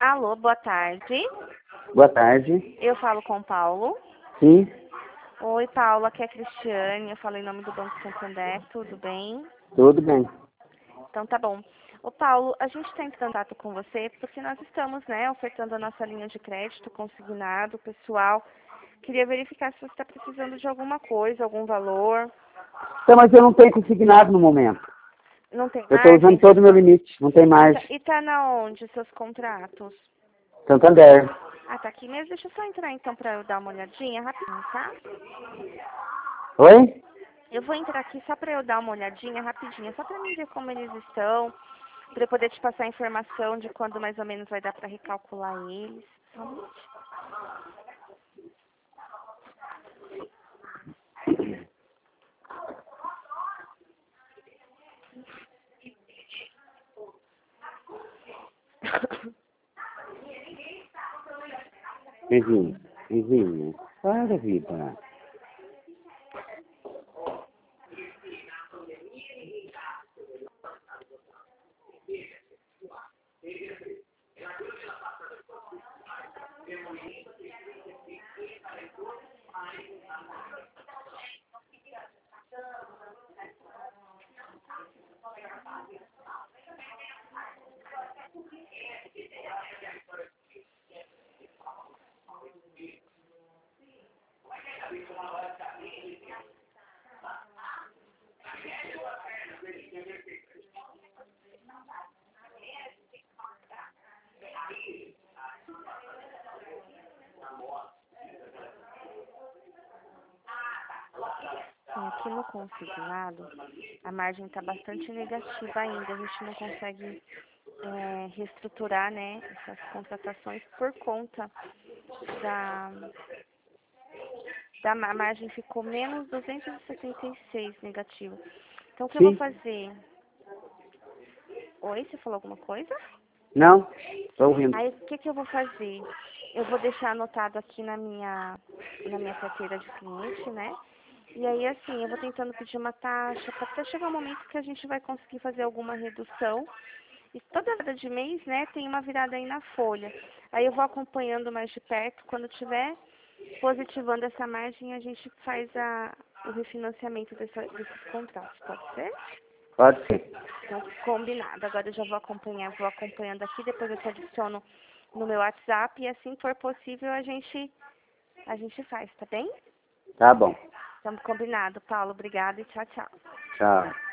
Alô, boa tarde. Boa tarde. Eu falo com o Paulo. Sim, Oi, Paulo, aqui é a Cristiane. Eu falo em nome do Banco Santander. Tudo bem? tudo bem. Então tá bom. Ô, Paulo, a gente está em contato com você porque nós estamos, né, ofertando a nossa linha de crédito consignado, pessoal. Queria verificar se você está precisando de alguma coisa, algum valor. Então, mas eu não tenho consignado no momento. Não tem Eu estou usando margem? todo o meu limite, não tem mais. E tá na onde seus contratos? Santander. Ah, tá aqui mesmo. Deixa eu só entrar então para eu dar uma olhadinha rapidinho, tá? Oi? Eu vou entrar aqui só para eu dar uma olhadinha rapidinho, só para mim ver como eles estão, para eu poder te passar a informação de quando mais ou menos vai dar para recalcular eles. Só um minutinho. Vizinha. Para, vida. Aqui no consignado, a margem está bastante negativa ainda. A gente não consegue reestruturar, né, essas contratações por conta da, a margem ficou menos 276 negativo. Então, o que eu vou Sim? fazer? Oi, você falou alguma coisa? Não? Estou ouvindo. Aí, o que eu vou fazer? Eu vou deixar anotado aqui na minha carteira de cliente, né? E aí, assim, eu vou tentando pedir uma taxa, para até chegar um momento que a gente vai conseguir fazer alguma redução. E toda virada de mês, né, tem uma virada aí na folha. Aí eu vou acompanhando mais de perto. Quando tiver positivando essa margem, a gente faz o refinanciamento desses contratos, pode ser? Pode ser. Então, combinado. Agora eu já vou acompanhando aqui, depois eu te adiciono no meu WhatsApp e assim for possível a gente faz, tá bem? Tá bom. Estamos combinado, Paulo. Obrigada e tchau, tchau. Tchau.